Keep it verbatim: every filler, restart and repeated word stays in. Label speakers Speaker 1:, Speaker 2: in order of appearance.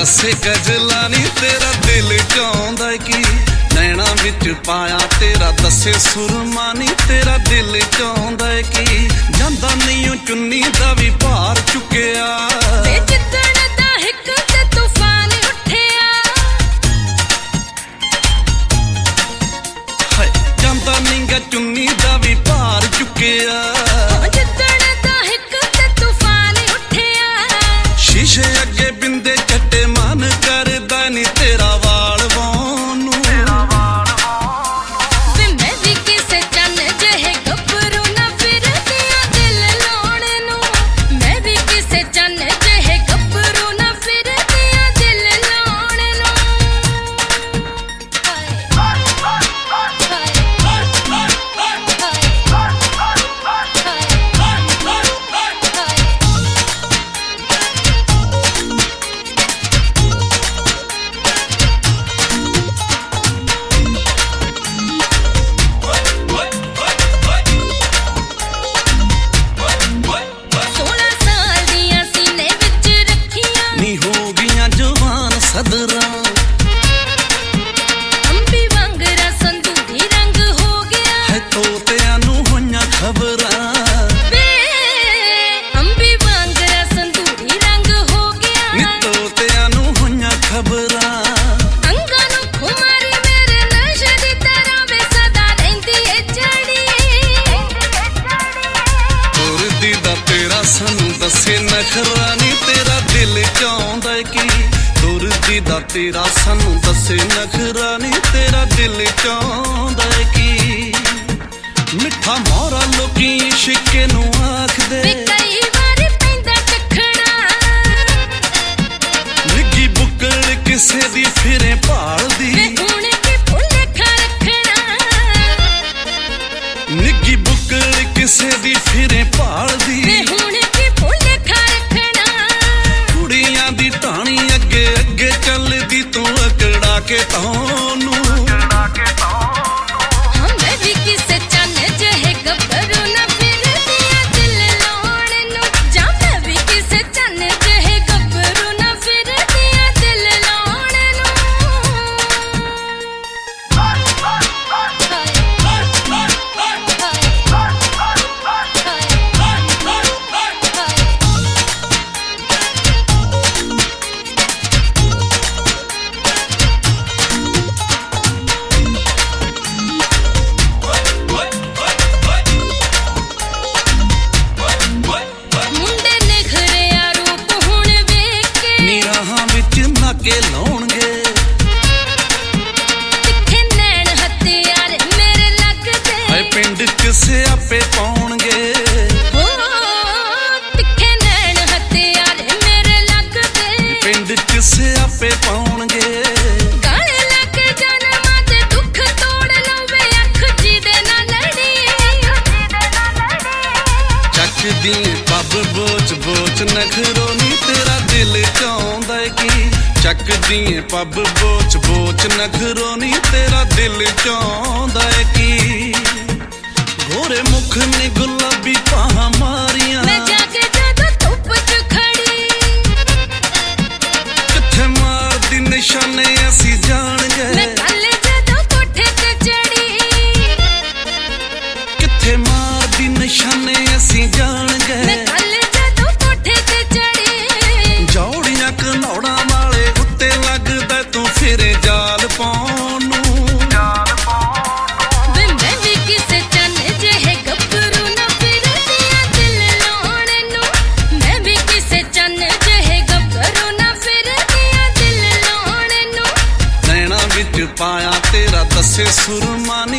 Speaker 1: दसे गजला नी तेरा दिल चाहुंदा की नैना विच पाया तेरा दसे सुरमा नी तेरा दिल चाहुंदा की जांदा नहीं चुन्नी दा भी भार चुकिया जांदा नहीं चुन्नी दा भी भार चुकिया शीशे अगे बिंदे चट्टे मन करदा नी तेरा वाल वानू
Speaker 2: मैं भी किसे चन्न जहे गबरू ना फिरदियां दिल लाउण नू मैं भी किसे चन्न जहे गबरू ना फिरदियां दिल लाउण नू हाय
Speaker 1: सदरा
Speaker 2: अंबी वांगरा संदूरी रंग हो गया
Speaker 1: है तोतियां नू होइयां खबरां
Speaker 2: वे अंबी वांगरा संदूरी रंग हो गया
Speaker 1: नी तोतियां नू होइयां खबरां
Speaker 2: अंगां नू खुमारी मेरे नशे दी तरह वे सदा रहिंदी ए जड़ी
Speaker 1: तुरदी दा तेरा सानू दसे नखरा नी तेरा दिल चाहुंदा की तुरदी दा तेरा सानू दसे नखरा नी तेरा दिल चाहुंदा की मिठा मोरा लोकी इश्के नू आखदे
Speaker 2: वे कई बार पैंदा टखना
Speaker 1: निੱਗੀ बुक्कल किसे दी फिरे भालदी
Speaker 2: वे हुण के भुल्ले खा रखना
Speaker 1: निੱਗੀ बुक्कल किसे दी फिरे भालदी
Speaker 2: वे हुण के भुल्ले खा रखना
Speaker 1: कुड़ियां दी टाणी अगे अगे चलदी तू अकड़ा के तानू
Speaker 2: हाँ मैं भी किसे चन्न जहे गबरू ना फिरदियां दिल लाउण नू जा मैं भी किसे चन्न जहे गबरू ना फिरदियां दिल लाउण नू हाय मुंडे निखरिया रूप हुण वेख के
Speaker 1: नीराहां विच नाके लाउणगे
Speaker 2: तिखे नैन हथियार मेरे लगदे
Speaker 1: हाय पिंड किसे आपे पाउणगे
Speaker 2: हो तिखे नैन हथियार मेरे लगदे
Speaker 1: पिंड किसे आपे पाउणगे
Speaker 2: गाले लग जन्मां ते दुख तोड़ लवे अख जी दे ना लड़ी
Speaker 1: ਚੱਕ ਦੀ ਪੱਬ ਬੋਚ ਬੋਚ ਨਖਰੋ ਨੀ ਤੇਰਾ ਦਿਲ ਚਾਹੁੰਦਾ ਕੀ ਚੱਕ ਦੀ ਪੱਬ ਬੋਚ ਬੋਚ ਨਖਰੋ ਨੀ ਤੇਰਾ ਦਿਲ ਚਾਹੁੰਦਾ ਕੀ ਗੋਰੇ ਮੁਖ ਨੇ ਗੁਲਾਬੀ ਬਾਹਾਂ ਮਾਰੀਆਂ
Speaker 2: मैं जाके ਜਦੋਂ ਧੁੱਪ ਚ ਖੜੀ
Speaker 1: ਕਿੱਥੇ ਮਾਰਦੀ ਨਿਸ਼ਾਨੇ ਅਸੀਂ ਜਾਣ
Speaker 2: मैं
Speaker 1: ਗਏ
Speaker 2: ਕੱਲ ਜਦੋਂ ਕੋਠੇ ਤੇ ਚੜੀ
Speaker 1: ਕਿੱਥੇ ਮਾਰਦੀ ਨਿਸ਼ਾਨੇ ਅਸੀਂ ਜਾਣ
Speaker 2: मैं
Speaker 1: ਗਏ
Speaker 2: ਕੱਲ ਜਦੋਂ ਕੋਠੇ ਤੇ ਚੜੀ
Speaker 1: ਜੌੜੀਆਂ ਘਨੌੜਾਂ ਵਾਲੇ ਉੱਤੇ ਲੱਗਦਾ ਤੂੰ ਫਿਰੇ ਜਾਲ ਪਾਉਣ ਨੂੰ
Speaker 2: ਵੇ ਮੈਂ ਵੀ ਕਿਸੇ ਚੰਨ ਜਿਹੇ ਗੱਭਰੂ ਨਾ ਫਿਰदियां दिल लाउण नू मैं भी किसे चन्न ਜਿਹੇ ਗੱਭਰੂ ਨਾ ਫਿਰदियां दिल लाउण नू
Speaker 1: ਨੈਣਾ ਵਿੱਚ ਪਾਇਆ ਤੇਰਾ ਦਸੇ ਸੁਰਮਾ ਨੀ